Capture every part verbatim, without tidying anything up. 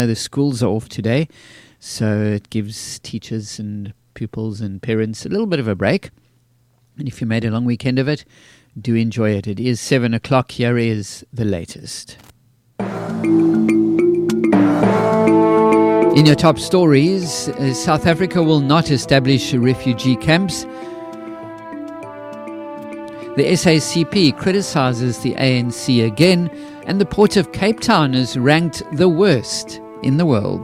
The schools are off today, so it gives teachers and pupils and parents a little bit of a break. And if you made a long weekend of it, do enjoy it. It is seven o'clock. Here is the latest. In your top stories, uh, South Africa will not establish refugee camps. The S A C P criticizes the A N C again, and the Port of Cape Town is ranked the worst in the world.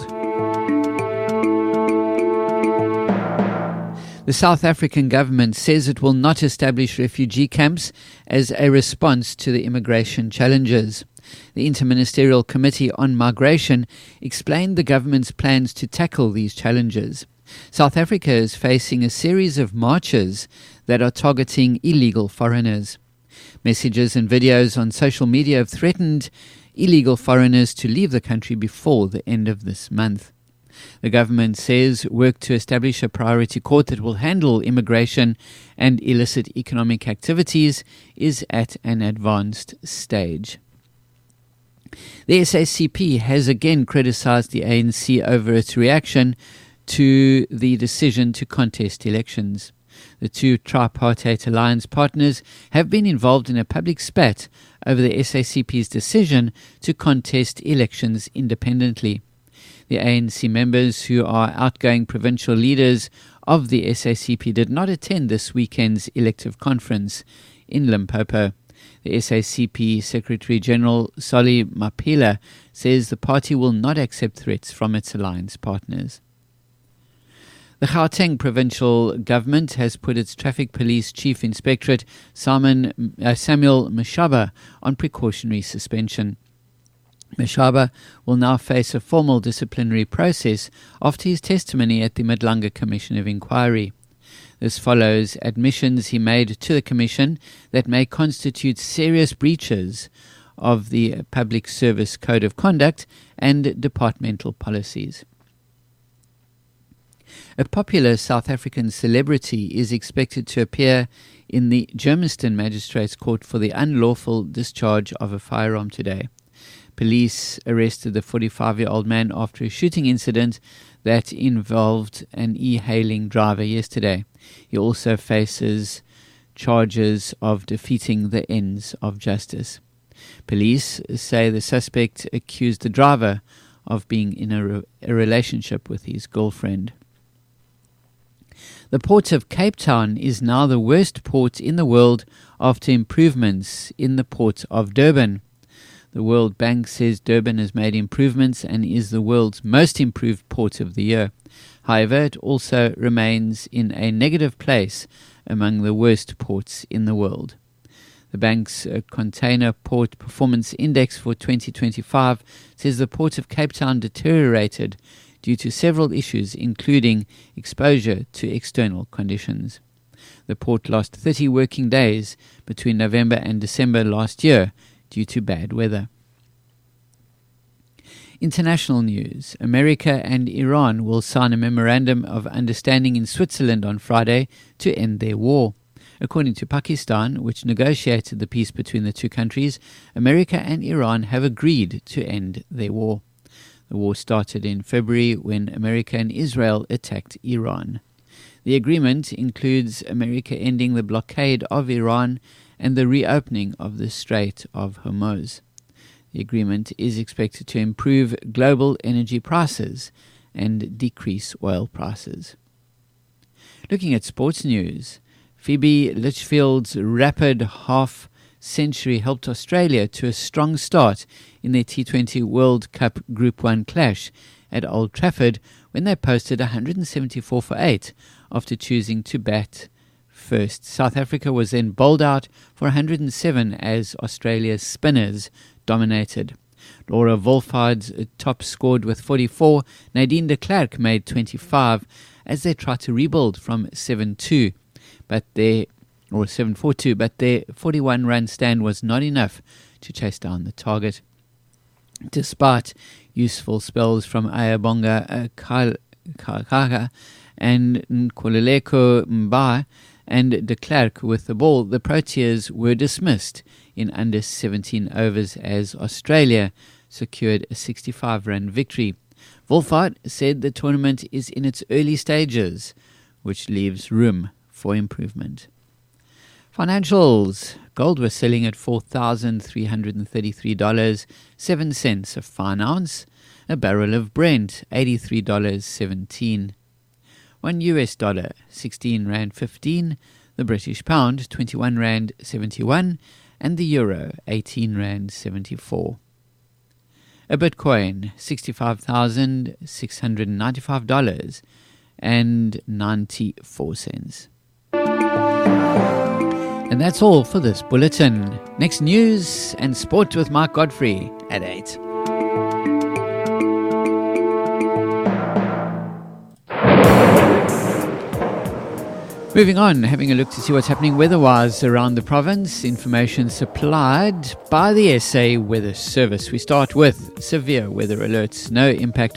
The South African government says it will not establish refugee camps as a response to the immigration challenges. The Interministerial Committee on Migration explained the government's plans to tackle these challenges. South Africa is facing a series of marches that are targeting illegal foreigners. Messages and videos on social media have threatened illegal foreigners to leave the country before the end of this month. The government says work to establish a priority court that will handle immigration and illicit economic activities is at an advanced stage. The S A C P has again criticized the A N C over its reaction to the decision to contest elections. The two tripartite alliance partners have been involved in a public spat over the S A C P's decision to contest elections independently. The A N C members, who are outgoing provincial leaders of the S A C P, did not attend this weekend's elective conference in Limpopo. The S A C P Secretary-General Solly Mapila says the party will not accept threats from its alliance partners. The Gauteng provincial government has put its traffic police chief inspectorate, Simon, uh, Samuel Mashaba, on precautionary suspension. Mashaba will now face a formal disciplinary process after his testimony at the Madlanga Commission of Inquiry. This follows admissions he made to the Commission that may constitute serious breaches of the Public Service Code of Conduct and departmental policies. A popular South African celebrity is expected to appear in the Germiston Magistrates Court for the unlawful discharge of a firearm today. Police arrested the forty-five-year-old man after a shooting incident that involved an e-hailing driver yesterday. He also faces charges of defeating the ends of justice. Police say the suspect accused the driver of being in a, re- a relationship with his girlfriend. The Port of Cape Town is now the worst port in the world after improvements in the Port of Durban. The World Bank says Durban has made improvements and is the world's most improved port of the year. However, it also remains in a negative place among the worst ports in the world. The bank's uh, Container Port Performance Index for twenty twenty-five says the Port of Cape Town deteriorated due to several issues, including exposure to external conditions. The port lost thirty working days between November and December last year due to bad weather. International news. America and Iran will sign a memorandum of understanding in Switzerland on Friday to end their war. According to Pakistan, which negotiated the peace between the two countries, America and Iran have agreed to end their war. The war started in February when America and Israel attacked Iran. The agreement includes America ending the blockade of Iran and the reopening of the Strait of Hormuz. The agreement is expected to improve global energy prices and decrease oil prices. Looking at sports news, Phoebe Litchfield's rapid half century helped Australia to a strong start in their T twenty World Cup Group one clash at Old Trafford when they posted one hundred seventy-four for eight after choosing to bat first. South Africa was then bowled out for one hundred seven as Australia's spinners dominated. Laura Wolfhard's top scored with forty-four. Nadine de Klerk made twenty-five as they tried to rebuild from seven two, but their or seven four two, but their forty-one run stand was not enough to chase down the target. Despite useful spells from Ayabonga Kakaga and Nkululeko Mbai and de Klerk with the ball, the Proteas were dismissed in under seventeen overs as Australia secured a sixty-five run victory Wolfhard said the tournament is in its early stages, which leaves room for improvement. Financials. Gold was selling at four thousand three hundred thirty-three dollars and seven cents a fine ounce. A barrel of Brent, eighty-three dollars and seventeen cents. One U S dollar, sixteen rand fifteen. The British pound, twenty-one rand seventy-one. And the euro, eighteen rand seventy-four. A Bitcoin, sixty-five thousand six hundred ninety-five dollars and ninety-four cents. And that's all for this bulletin. Next, news and sport with Mark Godfrey at eight. Moving on, having a look to see what's happening weather-wise around the province. Information supplied by the S A Weather Service. We start with severe weather alerts. No impact